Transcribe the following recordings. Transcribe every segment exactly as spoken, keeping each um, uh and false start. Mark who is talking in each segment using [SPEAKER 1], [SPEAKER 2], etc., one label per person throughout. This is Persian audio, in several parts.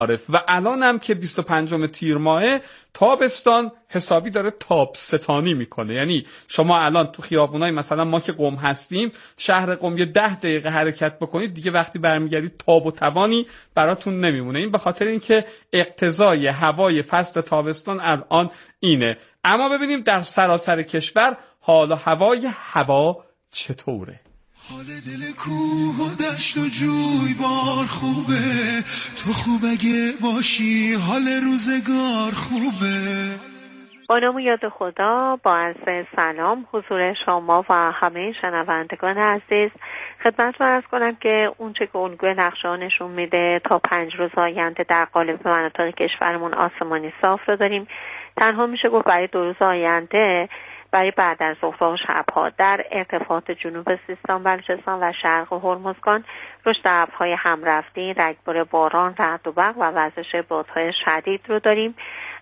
[SPEAKER 1] و الان هم که بیست و پنجم تیر ماهه، تابستان حسابی داره تاب ستانی میکنه. یعنی شما الان تو خیابونای مثلا ما که قم هستیم، شهر قم یه ده دقیقه حرکت بکنید دیگه وقتی برمیگردید تاب و توانی براتون نمیمونه. این به خاطر اینکه اقتضای هوای فصل تابستان الان اینه. اما ببینیم در سراسر کشور حال و هوای هوا چطوره.
[SPEAKER 2] حال دل کوه و دشت و جوی بار خوبه، تو خوب اگه باشی حال روزگار خوبه.
[SPEAKER 3] با نام یاد خدا، با عرض سلام حضور شما و همه شنوندگان عزیز، خدمتتون عرض کنم که اونچه که الگوی نقشه نشون میده تا پنج روز آینده در قالب مناطق کشورمون آسمانی صاف رو داریم. تنها میشه گفت برای دو روز آینده، برای بعد از ظهر و شبها در ارتفاعات جنوب سیستان، بلوچستان و شرق هرمزگان رشد ابرهای همرفتی، رگبار باران، رعد و برق و وزش بادهای شدید رو داریم.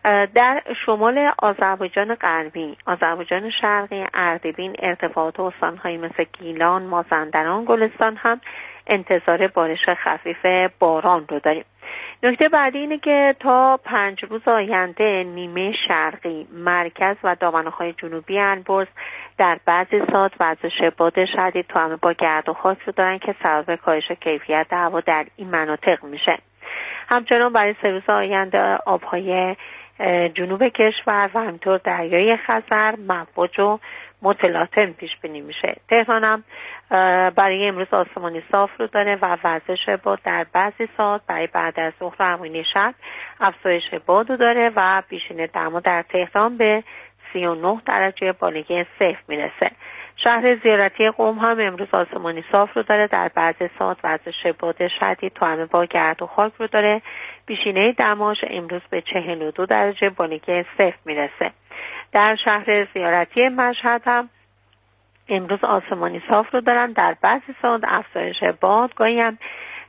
[SPEAKER 3] در شمال آذربایجان غربی، آذربایجان شرقی، اردبیل، ارتفاعات استان‌هایی مثل گیلان، مازندران، گلستان هم انتظار بارش خفیف باران رو داریم. نکته بعدی اینه که تا پنج روز آینده نیمه شرقی، مرکز و دامنه‌های جنوبی البرز در بعضی ساعات وزش باد شدید تا همه با گرد و خاک رو دارن که سبب کاهش کیفیت هوا در این مناطق میشه. همچنان برای سه روز آینده آبهای جنوب کشور و همینطور دریای خزر مواج و متلاطم پیش بینی میشه. تهران هم برای امروز آسمانی صاف رو داره و وزش باد در بعضی ساعت برای بعد از ظهر و همین شب افزایش باد رو داره و بیشینه دما در تهران به سی و نه درجه بالگی صفر میرسه. شهر زیارتی قم هم امروز آسمانی صاف رو داره، در بعضی ساعت وزش باد شدید تو همه با گرد و خاک رو داره. بیشینه دماش امروز به چهل و دو درجه بالگی صفر میرسه. در شهر زیارتی مشهد هم امروز آسمانی صاف رو دارن، در بعضی ساعت افزایش باد، گاهی هم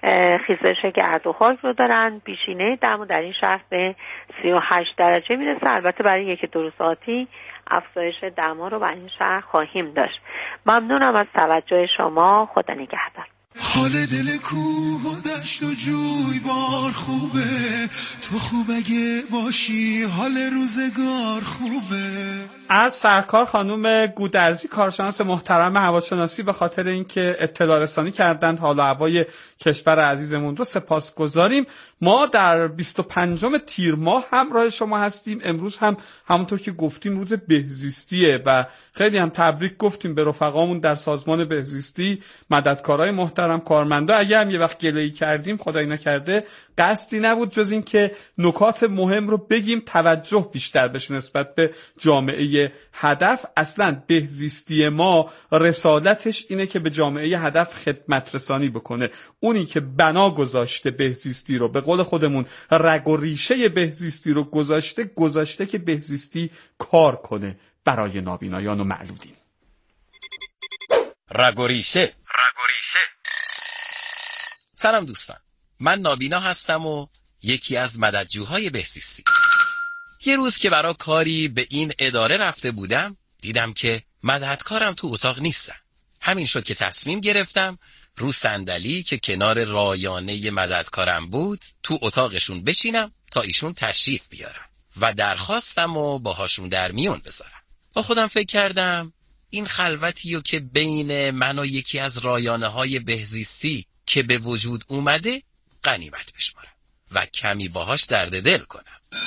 [SPEAKER 3] خیزش گرد و خاک رو دارن. بیشینه دما در این شهر به سی و هشت درجه میرسه. البته برای یک دو روز آتی افزایش دما رو برای این شهر خواهیم داشت. ممنونم از توجه شما. خدا نگهدار.
[SPEAKER 2] حال دل کوه و دشت و جوی بار خوبه، تو خوب اگه باشی حال روزگار خوبه.
[SPEAKER 1] از سرکار خانم گودرزی، کارشناس محترم هواشناسی، به خاطر اینکه اطلاع رسانی کردند حال و هوای کشور عزیزمون رو سپاسگزاریم. ما در بیست و پنجم تیر ماه همراه شما هستیم. امروز هم همونطور که گفتیم روز بهزیستیه و خیلی هم تبریک گفتیم به رفقامون در سازمان بهزیستی، مددکارای محترم، کارمندا. اگه هم یه وقت گله‌ای کردیم، خدای نکرده، قصدی نبود جز این که نکات مهم رو بگیم، توجه بیشتر بشه نسبت به جامعه هدف. اصلا بهزیستی ما رسالتش اینه که به جامعه هدف خدمت رسانی بکنه. اونی که بنا گذاشته بهزیستی رو، به قول خودمون رگ و ریشه بهزیستی رو گذاشته گذاشته که بهزیستی کار کنه برای نابینایان و معلولین.
[SPEAKER 4] رگ و ریشه. رگ و ریشه. سلام دوستان، من نابینا هستم و یکی از مددجوهای بهزیستی. یه روز که برای کاری به این اداره رفته بودم، دیدم که مددکارم تو اتاق نیستن. همین شد که تصمیم گرفتم رو صندلی که کنار رایانه مددکارم بود تو اتاقشون بشینم تا ایشون تشریف بیارم و درخواستم و باهاشون در میون بذارم. با خودم فکر کردم این خلوتیو که بین من و یکی از رایانه های بهزیستی که به وجود اومده غنیمت بشمارم و کمی باهاش درد دل کنم.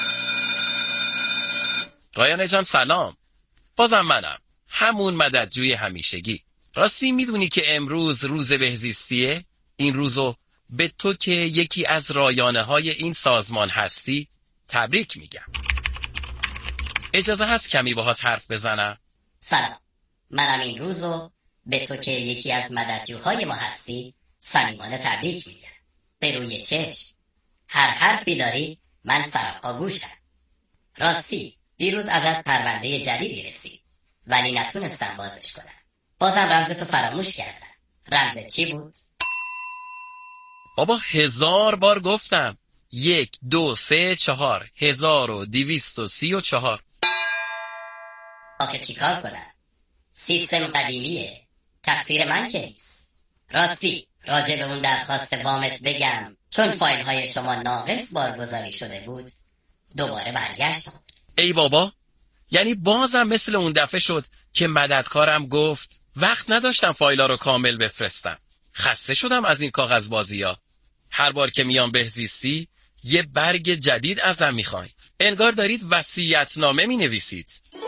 [SPEAKER 4] رایانه جان سلام، بازم منم، همون مددجوی همیشگی. راستی میدونی که امروز روز بهزیستیه؟ این روزو به تو که یکی از رایانه های این سازمان هستی تبریک میگم. اجازه هست کمی باهات حرف بزنم؟
[SPEAKER 5] سلام، منم این روزو به تو که یکی از مددجوهای ما هستی صمیمانه تبریک میگم. به روی چشم، هر حرفی داری من سراپا گوشم. راستی دیروز ازت پرونده جدیدی رسید ولی نتونستم بازش کنم. بازم رمز تو فراموش کردم. رمزت چی بود؟
[SPEAKER 4] بابا هزار بار گفتم. یک دو سه چهار هزار و دویست و سی و چهار.
[SPEAKER 5] آخه چی کار کنم؟ سیستم قدیمیه، تقصیر من که نیست. راستی راجع به اون درخواست وامت بگم چون فایل های شما ناقص بارگذاری شده بود دوباره برگشت.
[SPEAKER 4] ای بابا، یعنی بازم مثل اون دفعه شد که مددکارم گفت وقت نداشتم فایلا رو کامل بفرستم. خسته شدم از این کاغذ بازی‌ها. هر بار که میام بهزیستی یه برگ جدید ازم میخواین. انگار دارید وصیت‌نامه مینویسید.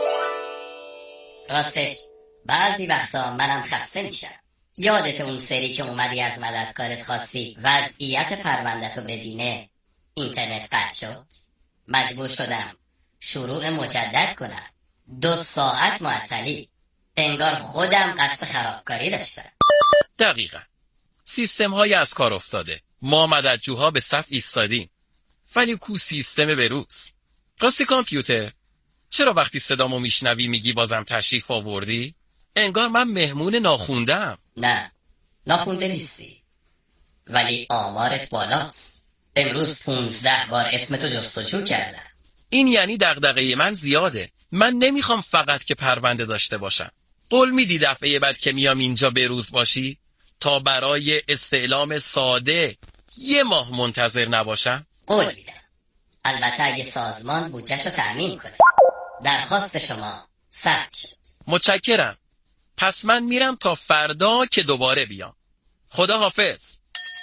[SPEAKER 5] راستش بعضی وقتا منم خسته میشم. یادت اون سری که اومدی از مددکارت خواستی وضعیت پرونده‌تو ببینه اینترنت قطع شد؟ مجبور شدم شروع مجدد کنم. دو ساعت معطلی. انگار خودم قصد خرابکاری داشتم.
[SPEAKER 4] دقیقاً. سیستم های از کار افتاده. ما مددجوها به صف ایستادیم. ولی کو سیستم بروز؟ راستی کامپیوتر، چرا وقتی صدامو میشنوی میگی بازم تشریف آوردی؟ انگار من مهمون ناخونده‌ام.
[SPEAKER 5] نه، ناخونده نیستی. ولی آمارت بالاست. امروز پونزده بار اسمتو جستجو کردم.
[SPEAKER 4] این یعنی دغدغه من زیاده. من نمیخوام فقط که پرونده داشته باشم. قول میدی دفعه بعد که میام اینجا بروز باشی تا برای استعلام ساده یه ماه منتظر نباشم؟
[SPEAKER 5] قول میدم. البته اگه سازمان بودجه‌شو تأمین کنه. درخواست شما ثبت شد.
[SPEAKER 4] متشکرم. پس من میرم تا فردا که دوباره بیام. خدا حافظ.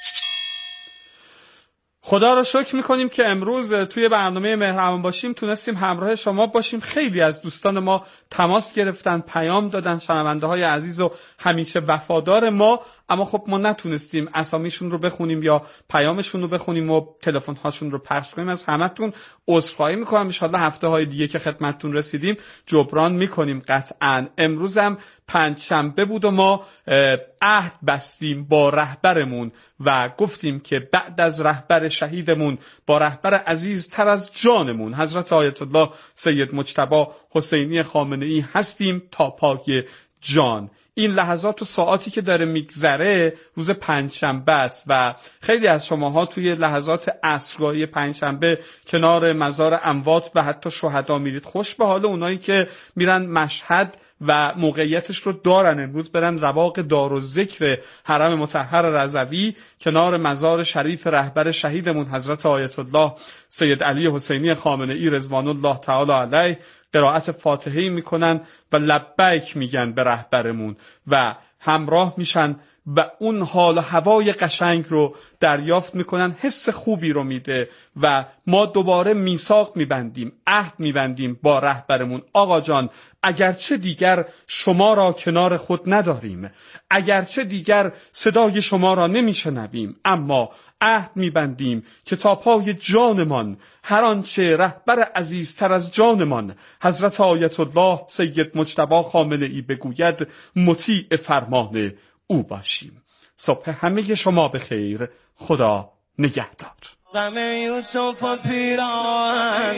[SPEAKER 1] خدا رو شکر میکنیم که امروز توی برنامه مهربان باشیم تونستیم همراه شما باشیم. خیلی از دوستان ما تماس گرفتن، پیام دادن، شنونده های عزیز و همیشه وفادار ما، اما خب ما نتونستیم اسامیشون رو بخونیم یا پیامشون رو بخونیم و تلفن هاشون رو پخش کنیم. از همتون عذرخواهی میکنم. ان شاءالله هفته های دیگه که خدمتتون رسیدیم جبران میکنیم قطعاً. امروزم پنج شنبه بود و ما عهد بستیم با رهبرمون و گفتیم که بعد از رهبر شهیدمون با رهبر عزیز تر از جانمون حضرت آیت الله سید مجتبی حسینی خامنه‌ای هستیم تا پای جان. این لحظات و ساعاتی که داره میگذره روز پنجشنبه است و خیلی از شماها توی لحظات عصرگاهی پنجشنبه کنار مزار اموات و حتی شهدا میرید. خوش به حال اونایی که میرن مشهد و موقعیتش رو دارن امروز برن رواق دارالذکر حرم مطهر رضوی کنار مزار شریف رهبر شهیدمون حضرت آیت الله سید علی حسینی خامنه‌ای رضوان الله تعالی علیه قرائت فاتحه‌ای میکنن و لبیک میگن به رهبرمون و همراه میشن و اون حال و هوای قشنگ رو دریافت میکنن. حس خوبی رو میده و ما دوباره میثاق میبندیم، عهد میبندیم با رهبرمون. آقا جان، اگرچه دیگر شما را کنار خود نداریم، اگرچه دیگر صدای شما را نمیشنویم، اما عهد میبندیم که تا پای جانمان هر آنچه رهبر عزیزتر از جانمان حضرت آیت الله سید مجتبی خامنه‌ای بگوید مطیع فرمان او باشیم. صبح همه شما بخیر. خدا نگهدار.
[SPEAKER 6] غم یوسف و پیران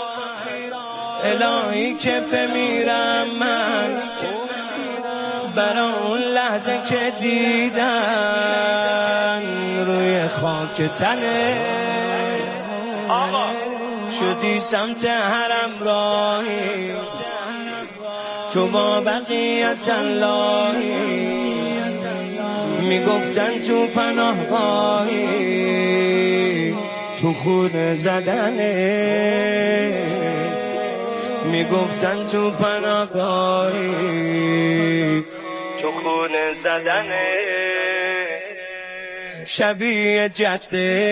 [SPEAKER 6] الهی که بمیرم من برای اون لحظه که دیدن روی خاک تنه آقا شدی سمت حرم راهی تو با بقیت اللهی میگفتن تو پناهگاهی تو خون زدنه میگفتن تو پناهگاهی تو خون زدنه شبیه جده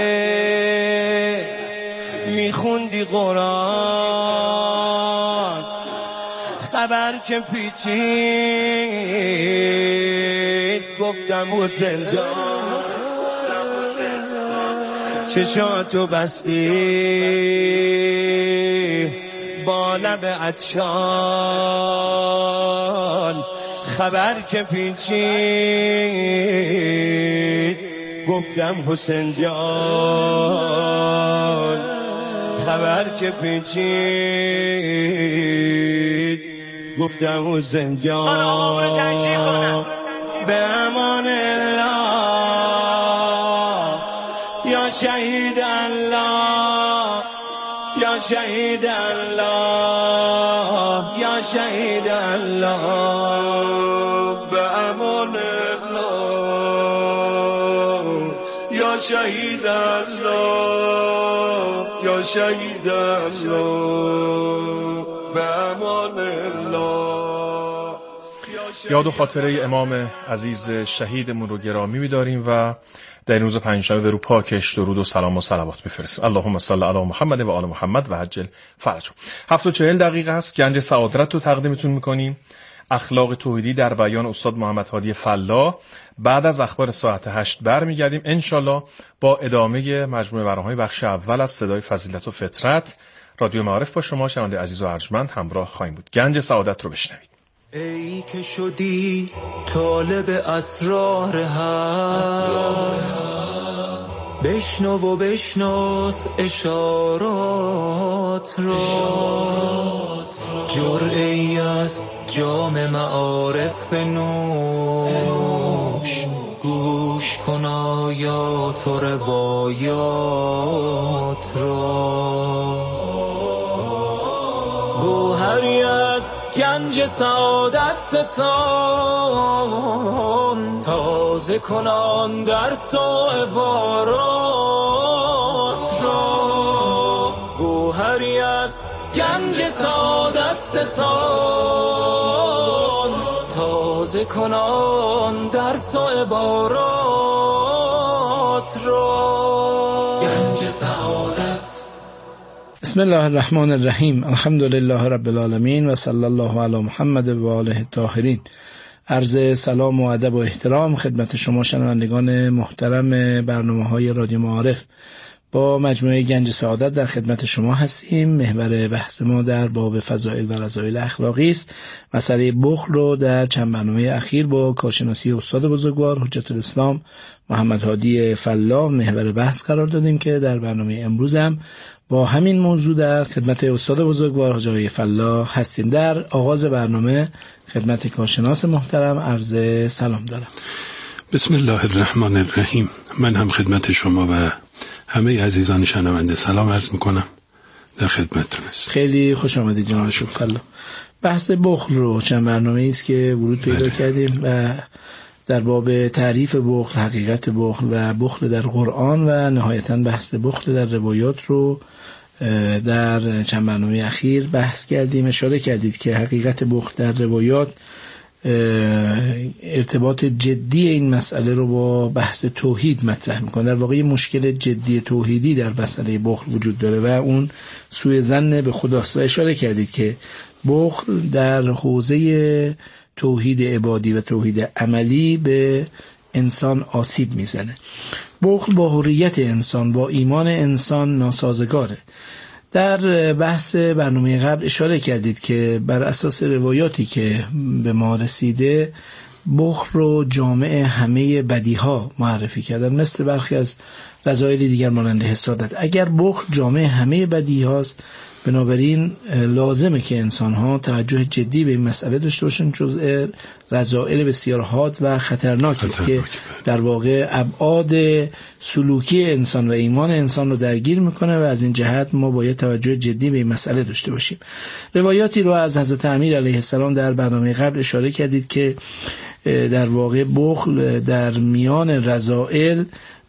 [SPEAKER 6] میخوندی قرآن خبر که پیچید گفتم حسین جان چشاتو بستی با لب عطشان خبر که پیچید گفتم حسین جان خبر که پیچید گفتم حسین جان به امان الله یا شهید الله یا شهید الله یا شهید الله
[SPEAKER 2] به امان الله یا
[SPEAKER 6] شهید الله یا شهید الله به امان الله.
[SPEAKER 7] یاد و خاطره امام عزیز شهیدمون رو گرامی می‌داریم و در این روز پنجشنبه به رو پاکش درود و سلام و صلوات می‌فرستیم. اللهم صل علی محمد و آل محمد و عجل فرجه. هفت و چهل دقیقه است. گنج سعادت رو تقدیمتون می‌کنیم. اخلاق توحیدی در بیان استاد محمد هادی فلاح. بعد از اخبار ساعت هشت برمیگردیم انشالله با ادامه مجموعه برنامه‌های بخش اول از صدای فضیلت و فطرت. رادیو معارف با شما شنونده عزیز و ارجمند همراه خواهیم بود. گنج سعادت رو بشنوید.
[SPEAKER 6] ای که شدی طالب اسرار حق، بشنو و بشناس اشارات را، جرعه‌ای از جام معارف بنوش، گوش کن آیات و روایات را. گوهری از گنج سعادت ستان، تازه کنان در سو عبارات را. گوهری از گنج سعادت ستان، تازه کنان در سو عبارات را. گنج سعادت.
[SPEAKER 8] بسم الله الرحمن الرحیم. الحمدلله رب العالمین و صلی الله علی محمد و آله الطاهرین. عرض سلام و ادب و احترام خدمت شما شنوندگان محترم برنامه‌های رادیو معارف. با مجموعه گنج سعادت در خدمت شما هستیم. محور بحث ما در باب فضائل و رذائل اخلاقی است. مسئله بخل رو در چند برنامه اخیر با کارشناسی استاد بزرگوار حجت الاسلام محمد هادی فلاح محور بحث قرار دادیم که در برنامه امروز هم با همین موضوع در خدمت استاد بزرگوار حاج آقای فلاح هستیم. در آغاز برنامه خدمت کارشناس محترم عرض سلام دارم.
[SPEAKER 9] بسم الله الرحمن الرحیم. من هم خدمت شما و همه عزیزان شنونده سلام عرض میکنم. در خدمتتون هستم.
[SPEAKER 8] خیلی خوش آمدید جناب فلاح. بحث بخل رو چند برنامه است که ورود پیدا بله. کردیم و در باب تعریف بخل، حقیقت بخل و بخل در قرآن و نهایتاً بحث بخل در روایات رو در چند برنامه اخیر بحث کردیم. اشاره کردید که حقیقت بخل در روایات ارتباط جدی این مسئله رو با بحث توحید مطرح میکنه. در واقع مشکل جدی توحیدی در مسئله بخل وجود داره و اون سوء ظن به خداست. و اشاره کردید که بخل در حوزه توحید عبادی و توحید عملی به انسان آسیب میزنه. بخل با حریت انسان، با ایمان انسان ناسازگاره. در بحث برنامه قبل اشاره کردید که بر اساس روایاتی که به ما رسیده بخل رو جامع همه بدیها معرفی کردن، مثل برخی از رذایل دیگر مانند حسادت. اگر بخل جامع همه بدیهاست، بنابراین لازمه که انسان‌ها توجه جدی به این مسئله داشته باشن. جزء رذائل بسیار حاد و خطرناکی است که در واقع ابعاد سلوکی انسان و ایمان انسان رو درگیر میکنه و از این جهت ما باید توجه جدی به این مسئله داشته باشیم. روایاتی رو از حضرت امیر علیه السلام در برنامه قبل اشاره کردید که در واقع بخل در میان رذائل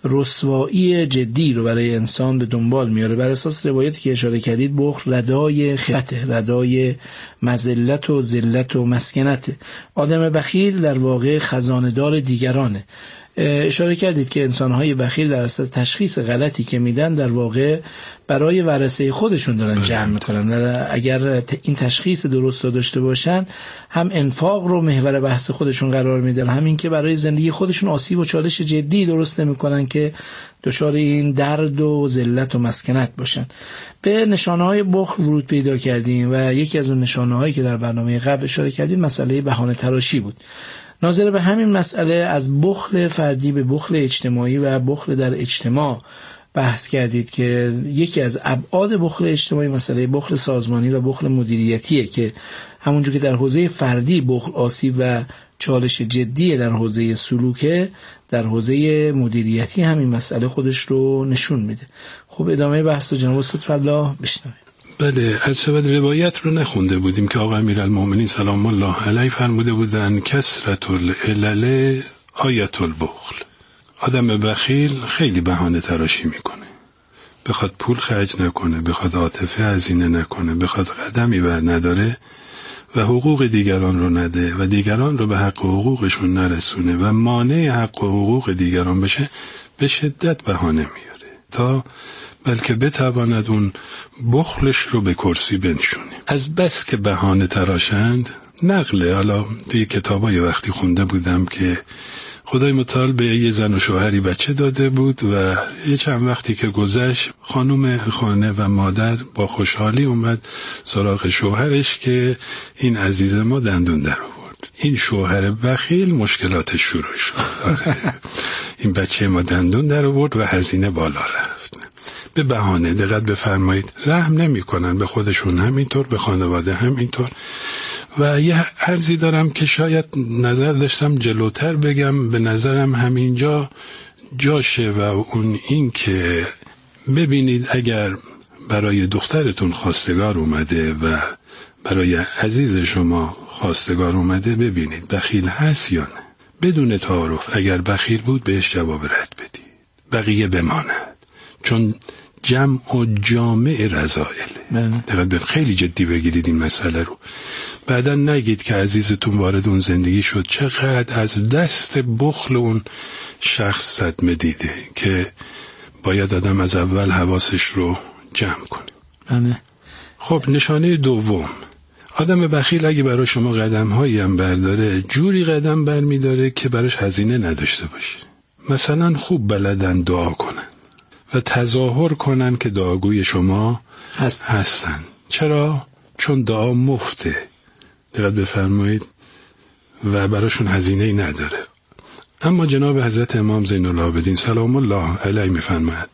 [SPEAKER 8] رسوایی جدی رو برای انسان به دنبال میاره. بر اساس روایتی که اشاره کردید بخل ردای خفته، ردای مذلت و ذلت و مسکنت. آدم بخیل در واقع خزانه‌دار دیگرانه. اشاره کردید که انسان‌های بخیل در اصل تشخیص غلطی که میدن در واقع برای ورثه خودشون دارن جمع میکنن و اگر این تشخیص درست رو داشته باشن هم انفاق رو محور بحث خودشون قرار میدن، همین که برای زندگی خودشون آسیب و چالش جدی درست نمیکنن که دچار این درد و ذلت و مسکنت باشن. به نشانه‌های بخل ورود پیدا کردیم و یکی از اون نشانه‌هایی که در برنامه قبل اشاره کردیم مسئله بهانه تراشی بود. ناظر به همین مسئله از بخل فردی به بخل اجتماعی و بخل در اجتماع بحث کردید که یکی از ابعاد بخل اجتماعی مسئله بخل سازمانی و بخل مدیریتیه که همونجور که در حوزه فردی بخل آسیب و چالش جدیه در حوزه سلوکه، در حوزه مدیریتی همین مسئله خودش رو نشون میده. خب ادامه بحث رو جناب استاد فلاح بشنویم.
[SPEAKER 9] بله، البته روایت رو نخونده بودیم که آقا امیرالمومنین سلام الله علیه فرموده بودن کثرت العلل آیت البخل. آدم بخیل خیلی بهانه تراشی میکنه، بخواد پول خرج نکنه، بخواد عاطفه هزینه نکنه، بخواد قدمی بر نداره و حقوق دیگران رو نده و دیگران رو به حق حقوقشون نرسونه و مانع حق و حقوق دیگران بشه، به شدت بهانه میاره تا بلکه بتواند اون بخلش رو به کرسی بنشونه. از بس که بهانه تراشند، نقله حالا توی کتابای وقتی خونده بودم که خدای متعال به یه زن و شوهری بچه داده بود و یه چند وقتی که گذشت خانم خانه و مادر با خوشحالی اومد سراغ شوهرش که این عزیز ما دندون در آورد. این شوهر بخیل مشکلاتش شروع شد. این بچه ما دندون در آورد و هزینه بالا رفت. به بهانه، دقت بفرمایید، رحم نمی کنن به خودشون همینطور، به خانواده همینطور. و یه عرضی دارم که شاید نظر داشتم جلوتر بگم، به نظرم همینجا جاشه و اون این که ببینید اگر برای دخترتون خواستگار اومده و برای عزیز شما خواستگار اومده، ببینید بخیل هست یا نه. بدون تعارف اگر بخیل بود بهش جواب رد بدید، بقیه بماند، چون جمع و جامع رضایله. دقیقا به خیلی جدی بگیرید این مسئله رو. بعدا نگید که عزیزتون وارد اون زندگی شد چقدر از دست بخل اون شخص صدمه دیده که باید آدم از اول حواسش رو جمع کنه.
[SPEAKER 8] بله.
[SPEAKER 9] خب نشانه دوم، آدم بخیل اگه برای شما قدم هایی هم برداره، جوری قدم بر می داره که براش هزینه نداشته باشه. مثلا خوب بلدن دعا کنن و تظاهر کنن که دعاگوی شما هست. هستن. چرا؟ چون دعا مفته، دقت بفرمایید، و براشون هزینه ای نداره. اما جناب حضرت امام زین العابدین سلام الله علیه میفرماید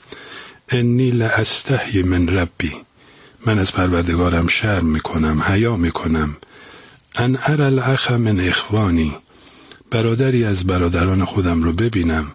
[SPEAKER 9] انی لاستحی من ربی، من از پروردگارم شرم میکنم، حیا میکنم، ان اری الاخ من اخوانی، برادری از برادران خودم رو ببینم،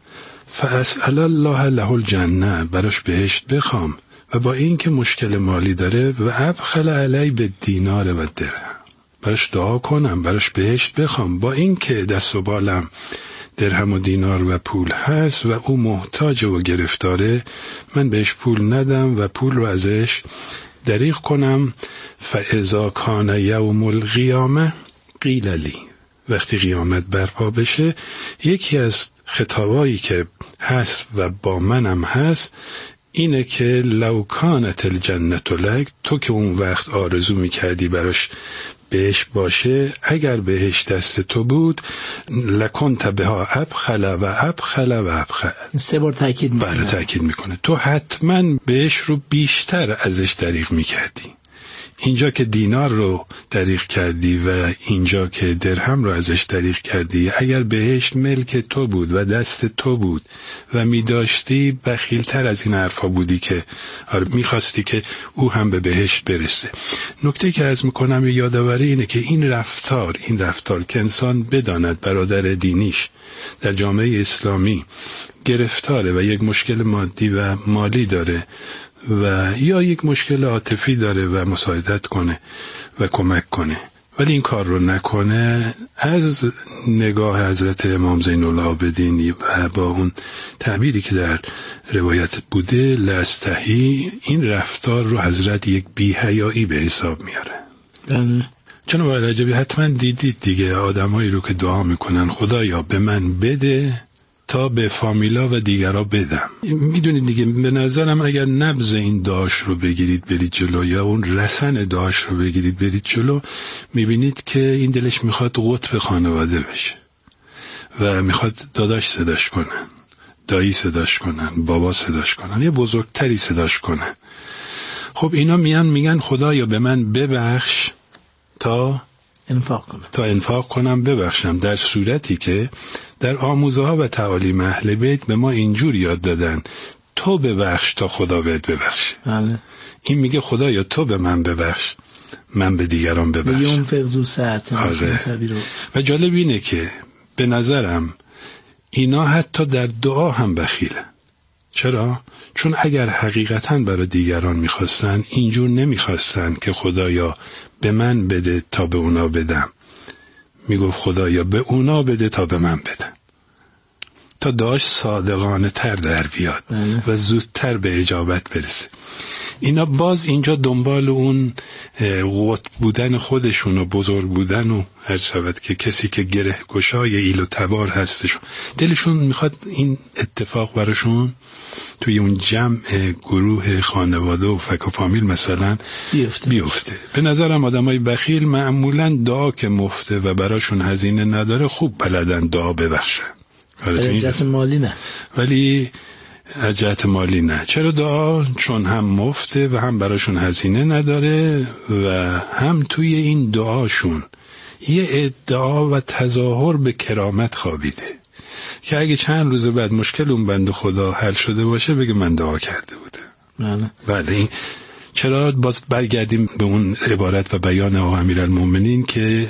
[SPEAKER 9] فاسأل الله له الجنه، براش بهشت بخوام و با این که مشکل مالی داره و ابخل علی به دینار و درهم، براش دعا کنم، براش بهشت بخوام با این که دست و بالم درهم و دینار و پول هست و او محتاج و گرفتاره، من بهش پول ندم و پول رو ازش دریغ کنم. فاذا کان یوم القیامه قیل لی، وقتی قیامت برپا بشه یکی از خطابایی که هست و با منم هست اینه که لو کانت الجنت لک، تو که اون وقت آرزو میکردی براش بهش باشه، اگر بهش دست تو بود لکنت بها ابخل و ابخل و ابخل.
[SPEAKER 8] سه بار تاکید میکنه.
[SPEAKER 9] بله تاکید میکنه. تو حتما بهش رو بیشتر ازش دریغ میکردی. اینجا که دینار رو دریغ کردی و اینجا که درهم رو ازش دریغ کردی، اگر بهشت ملک تو بود و دست تو بود و می داشتی، بخیلتر از این حرفا بودی که میخواستی که او هم به بهشت برسه. نکته که عرض میکنم یادآوری اینه که این رفتار این رفتار که انسان بداند برادر دینیش در جامعه اسلامی گرفتاره و یک مشکل مادی و مالی داره و یا یک مشکل عاطفی داره و مساعدت کنه و کمک کنه، ولی این کار رو نکنه، از نگاه حضرت امام زین العابدین و با اون تعبیری که در روایت بوده لاستحی، این رفتار رو حضرت یک بی‌حیایی به حساب میاره. جناب رجبی حتما دیدید دیگه آدمایی رو که دعا میکنن خدایا به من بده تا به فامیلا و دیگرها بدم. میدونید دیگه، به نظرم اگر نبض این داش رو بگیرید برید جلو یا اون رسن داش رو بگیرید برید جلو، میبینید که این دلش میخواد قطب خانواده بشه و میخواد داداش صداش کنن، دایی صداش کنن، بابا صداش کنن، یه بزرگتری صداش کنن. خب اینا میان میگن خدایا به من ببخش تا
[SPEAKER 8] انفاق کنم
[SPEAKER 9] تا انفاق کنم ببخشم، در صورتی که در آموزه ها و تعالیم اهل بیت به ما اینجور یاد دادن تو ببخش تا خدا بهت ببخشه.
[SPEAKER 8] بله.
[SPEAKER 9] این میگه خدایا تو به من ببخش من به دیگران ببخشم.
[SPEAKER 8] ینفق ذو سعة.
[SPEAKER 9] و جالب اینه که به نظرم اینا حتی در دعا هم بخیلن. چرا؟ چون اگر حقیقتاً برای دیگران میخواستن اینجور نمیخواستن که خدایا به من بده تا به اونا بدم، میگفت خدایا به اونا بده تا به من بدن. تا دعاش صادقانه تر در بیاد و زودتر به اجابت برسه. اینا باز اینجا دنبال اون قطب بودن خودشون و بزرگ بودن و هر شود که کسی که گره گشای ایل و تبار هستشون، دلشون میخواد این اتفاق براشون توی اون جمع گروه خانواده و فک و فامیل مثلا بیفته. بیفته. به نظرم آدمای بخیل معمولا دعا که مفته و براشون هزینه نداره خوب بلدن دعا ببخشن.
[SPEAKER 8] از جهت مالی نه.
[SPEAKER 9] ولی از جهت مالی نه. چرا دعا؟ چون هم مفته و هم براشون هزینه نداره و هم توی این دعاشون یه ادعا و تظاهر به کرامت خوابیده که اگه چند روز بعد مشکل اون بنده خدا حل شده باشه بگه من دعا کرده بودم. بله. بله این چرا باز برگردیم به اون عبارت و بیان آقا امیرالمومنین که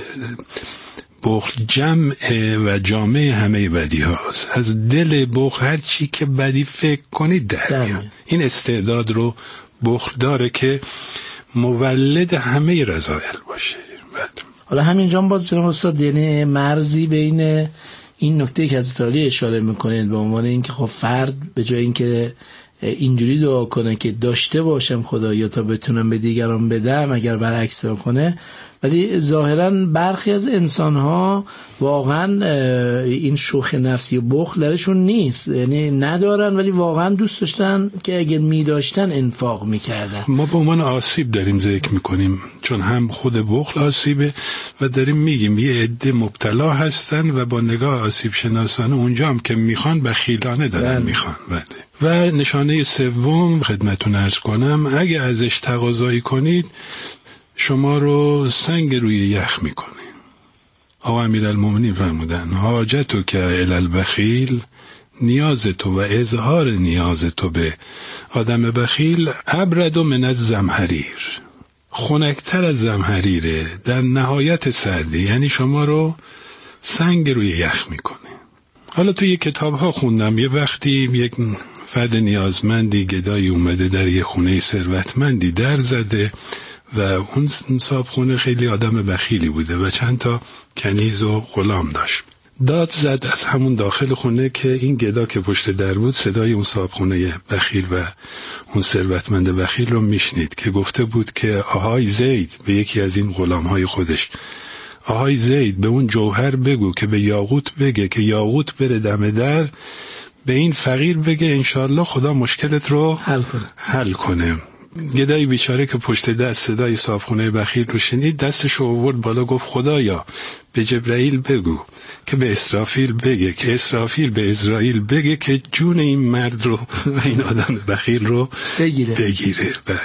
[SPEAKER 9] بخل جمع و جامع همه بدی هاست. از دل بخل هر چی که بدی فکر کنید در میاد. این استعداد رو بخل داره که مولد همه رذایل باشه.
[SPEAKER 8] حالا همینجا باز جناب استاد یعنی مرزی بین این نکته که از علی اشاره میکنید به عنوان اینکه خب فرد به جای اینکه اینجوری دعا کنه که داشته باشم خدایا تا بتونم به دیگران بدم، اگر برعکس کنه، ولی ظاهرا برخی از انسان‌ها واقعا این شوخ نفسی و بخل درشون نیست، یعنی ندارن ولی واقعا دوست داشتن که اگر می داشتن انفاق میکردن.
[SPEAKER 9] ما به عنوان آسیب داریم ذکر میکنیم، چون هم خود بخل آسیبه و داریم میگیم یه عده مبتلا هستن و با نگاه آسیب شناسانه اونجا هم که میخوان بخیلانه دارن میخوان. بله. و نشانه سوم خدمتتون عرض کنم، اگه ازش تقاضایی کنید شما رو سنگ روی یخ میکنه. آقا امیرالمومنین فرمودن حاجتو که الالبخیل، نیاز تو و اظهار نیاز تو به آدم بخیل ابرد من از زمهریر، خنکتر از زمهریره، در نهایت سردی، یعنی شما رو سنگ روی یخ میکنه. حالا تو یه کتاب ها خوندم یه وقتی یک فرد نیازمندی گدایی اومده در یه خونه ثروتمندی در زده و اون صاحب خیلی آدم بخیلی بوده و چند تا کنیز و غلام داشت. داد زد از همون داخل خونه که این گدا که پشت در بود صدای اون صاحب خونه بخیل و اون ثروتمند بخیل رو میشنید که گفته بود که آهای زید به یکی از این غلامهای خودش، آهای زید به اون جوهر بگو که به یاقوت بگه که یاقوت بره دم در، به این فقیر بگه انشالله خدا مشکلت رو حل کنه. حل کنه. گدای بیچاره که پشت دست صدای صاحبخونه بخیل رو شنید دستش رو آورد بالا، گفت خدایا به جبرائیل بگو که به اسرافیل بگه که اسرافیل به اسرائیل بگه که جون این مرد رو و این آدم بخیل رو بگیره, بگیره. بله.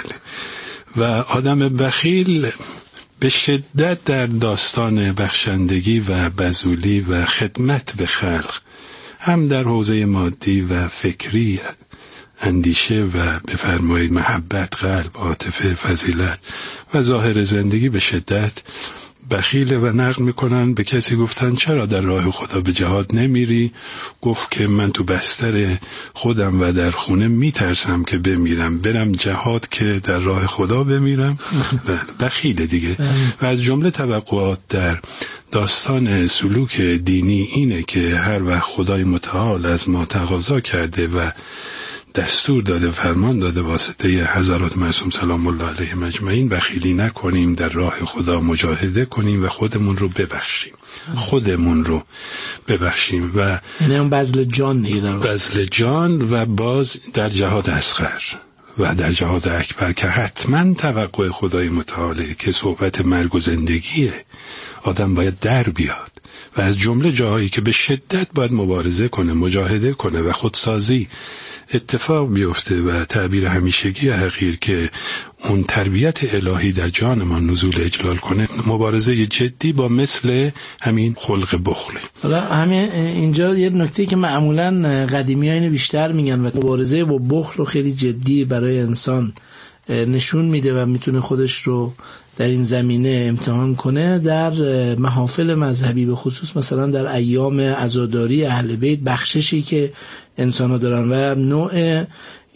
[SPEAKER 9] و آدم بخیل به شدت در داستان بخشندگی و بذولی و خدمت به خلق، هم در حوزه مادی و فکری، اندیشه و بفرمایید محبت، قلب، عاطفه، فضیلت و ظاهر زندگی به شدت بخیله. و نقل میکنن به کسی گفتن چرا در راه خدا به جهاد نمیری؟ گفت که من تو بستر خودم و در خونه میترسم که بمیرم، برم جهاد که در راه خدا بمیرم. بخیله دیگه. و از جمله توقعات در داستان سلوک دینی اینه که هر وقت خدای متعال از ما تقاضا کرده و دستور داده، فرمان داده واسطه حضرات معصوم سلام الله علیهم اجمعین، بخیلی نکنیم، در راه خدا مجاهده کنیم و خودمون رو ببخشیم. خودمون رو ببخشیم و
[SPEAKER 8] یعنی اون بذل جان دیگه،
[SPEAKER 9] بذل جان و باز در جهاد اصغر و در جهاد اکبر که حتما توقع خدای متعاله که صحبت مرگ و زندگیه، آدم باید در بیاد و از جمله جاهایی که به شدت باید مبارزه کنه، مجاهده کنه و خودسازی اتفاق بیفته و تعبیر همیشگی حقیر که اون تربیت الهی در جان ما نزول اجلال کنه، مبارزه جدی با مثل همین خلق بخله.
[SPEAKER 8] حالا همین اینجا یه نکته که معمولا قدیمی‌ها اینو بیشتر میگن و مبارزه با بخل رو خیلی جدی برای انسان نشون میده و میتونه خودش رو در این زمینه امتحان کنه. در محافل مذهبی به خصوص مثلا در ایام عزاداری اهل بیت، بخششی که انسان ها دارن و نوع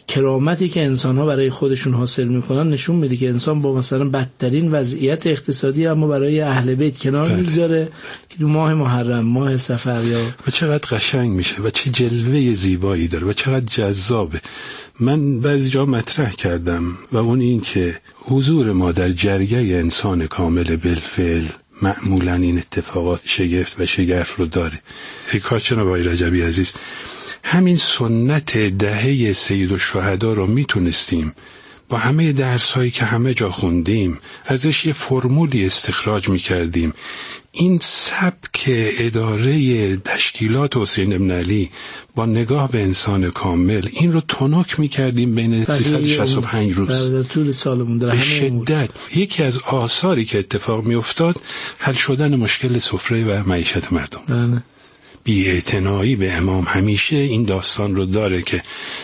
[SPEAKER 8] کرامتی که انسان‌ها برای خودشون حاصل میکنن نشون میده که انسان با مثلا بدترین وضعیت اقتصادی اما برای اهل بیت کنار میگذاره که تو ماه محرم، ماه صفر یا
[SPEAKER 9] و چقدر قشنگ میشه و چه جلوه زیبایی داره و چقدر جذابه. من بعضی جا مطرح کردم و اون این که حضور ما در جرگه انسان کامل بالفعل معمولا این اتفاقات شگفت و شگرف رو داره. ای کاش جناب آقای رجبی عزیز همین سنت دهه سید الشهدا رو میتونستیم با همه درسایی که همه جا خوندیم ازش یه فرمولی استخراج میکردیم. این سبک اداره تشکیلات حسین بن علی با نگاه به انسان کامل این رو تنک میکردیم بین سیصد و شصت و پنج روز
[SPEAKER 8] در طول سالمون در
[SPEAKER 9] به شدت. یکی از آثاری که اتفاق میافتاد حل شدن مشکل سفره و معیشت مردم.
[SPEAKER 8] بله.
[SPEAKER 9] بی‌اعتنایی به امام همیشه این داستان رو داره که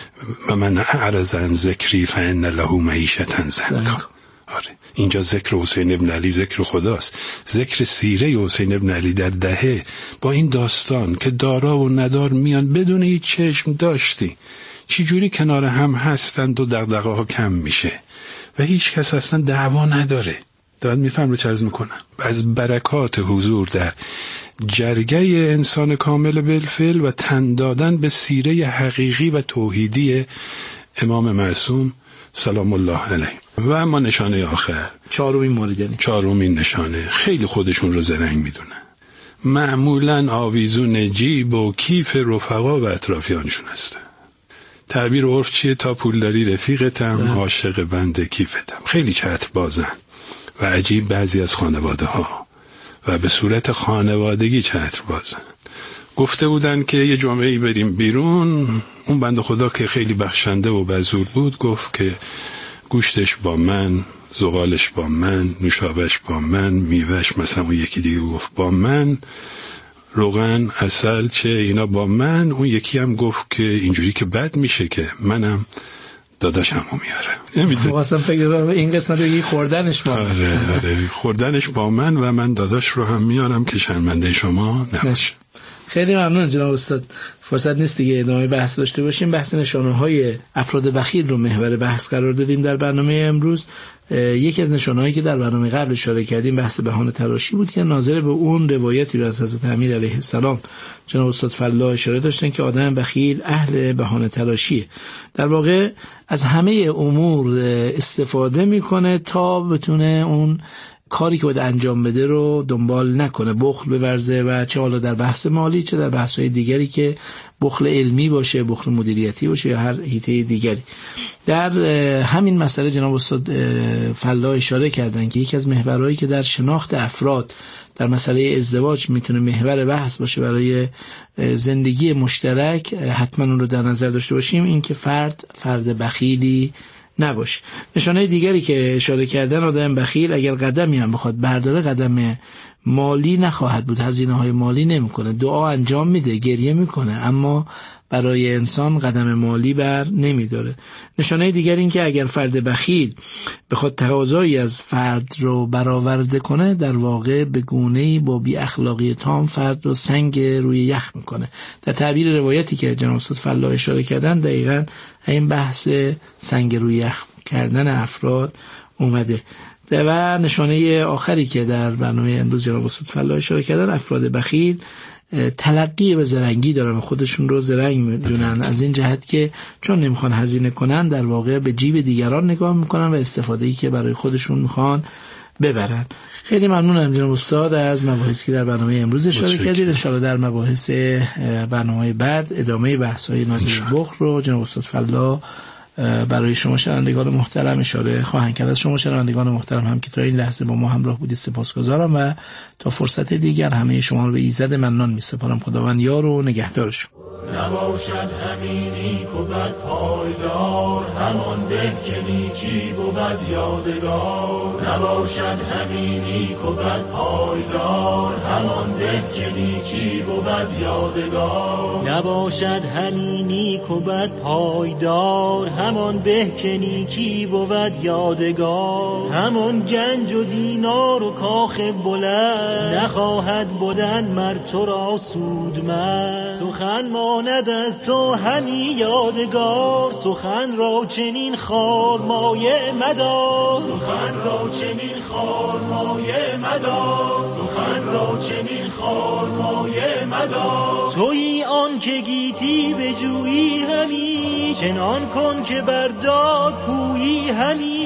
[SPEAKER 9] من اعرض عن ذکری فإن له معیشة ضنکا. آره اینجا ذکر حسین ابن علی ذکر خداست، ذکر سیره حسین ابن علی در دهه با این داستان که دارا و ندار میان بدون هیچ چشم داشتی چی جوری کنار هم هستند و دغدغه ها کم میشه و هیچ کس اصلا دعوا نداره. دارد میفهم رو چه عرض میکنم. از برکات حضور در جرگه انسان کامل بالفعل و تن دادن به سیره حقیقی و توحیدی امام معصوم سلام الله علیه. و اما نشانه آخر
[SPEAKER 8] چهارمین موردی،
[SPEAKER 9] چهارمین نشانه خیلی خودشون رو زرنگ میدونن. معمولا آویزون جیب و کیف رفقا و اطرافیانشون هستن. تعبیر عرف چیه؟ تا پولداری رفیقتم، عاشق بند کیفتم. خیلی چتر بازن و عجیب بعضی از خانواده ها و به صورت خانوادگی چتر بازن. گفته بودن که یه جمعه‌ای بریم بیرون، اون بنده خدا که خیلی بخشنده و بزرگ بود گفت که گوشتش با من، زغالش با من، نوشابش با من، میوهش مثلا اون یکی دیگه گفت با من، روغن، عسل چه اینا با من. اون یکی هم گفت که اینجوری که بد میشه که منم داداشمو میاره.
[SPEAKER 8] نمیدونم واسه فکر کنم این قسمت رو خوردنش با من.
[SPEAKER 9] آره آره خوردنش با من و من داداش رو هم میارم که شرمنده شما نباشه.
[SPEAKER 8] خیلی ممنون جناب استاد. فرصت نیست دیگه ادامه بحث داشته باشیم. بحث نشانه‌های افراد بخیل رو محور بحث قرار دادیم در برنامه امروز. یکی از نشانه‌هایی که در برنامه قبل اشاره کردیم بحث بهانه تراشی بود که ناظر به اون روایتی رو از حضرت امیر علیه السلام جناب استاد فلاح اشاره داشتن که آدم بخیل اهل بهانه تراشیه. در واقع از همه امور استفاده میکنه تا بتونه اون کاری که باید انجام بده رو دنبال نکنه، بخل بورزه و چه حالا در بحث مالی چه در بحث‌های دیگری که بخل علمی باشه، بخل مدیریتی باشه یا هر حیطه دیگری. در همین مسئله جناب استاد فلاح اشاره کردن که یکی از محورهایی که در شناخت افراد در مسئله ازدواج میتونه محور بحث باشه برای زندگی مشترک، حتما اون رو در نظر داشته باشیم، این که فرد فرد بخیلی نباشه. نشانه دیگری که اشاره کردن آدم بخیل اگر قدمی هم بخواد برداره قدم مالی نخواهد بود، هزینه های مالی نمیکنه، دعا انجام میده، گریه میکنه، اما برای انسان قدم مالی بر نمیداره. نشانه دیگر این که اگر فرد بخیل بخواد تقاضایی از فرد رو برآورده کنه در واقع به گونه‌ای با بی اخلاقی تام فرد رو سنگ روی یخ میکنه. در تعبیر روایتی که جناب استاد فلاح اشاره کردن دقیقاً این بحث سنگ روی یخ کردن افراد اومده. و نشانه آخری که در برنامه امروز جناب استاد فلاح اشاره کردن افراد بخیل تلقی به زرنگی دارن و خودشون رو زرنگ میدونن، از این جهت که چون نمیخوان هزینه کنن در واقع به جیب دیگران نگاه میکنن و استفاده‌ای که برای خودشون میخوان ببرن. خیلی ممنونم جناب استاد از مباحثی که در برنامه امروز اشاره کردید. ان شاءالله در مباحث برنامه بعد ادامه بحث‌های ناظر بخل رو جناب استاد فلاح برای شما شنوندگان محترم اشاره خواهند کرد. از شما شنوندگان محترم هم که تا این لحظه با ما همراه بودید سپاسگزارم و تا فرصت دیگر همه شما رو به ایزد منان می‌سپارم. خداوند یار و نگهدارشون.
[SPEAKER 6] نباشد همین نیک و بد پایدار، همان به که نیکی بود یادگار. نباشد همین نیک و بد پایدار، همان به که نیکی بود یادگار.
[SPEAKER 10] نباشد همین نیک و بد پایدار، همان به که نیکی بود یادگار. همان گنج و دینار و کاخ بلند، نخواهد بودن مر تو را سودمند. سخن ما ماند از تو همی یادگار. سخن را چنین خار مایه مدار،
[SPEAKER 6] سخن را چنین خار مایه مدار، سخن را چنین خار مایه مدار.
[SPEAKER 10] تویی آن که گیتی به جویی همی، چنان کن که برداد پویی همی.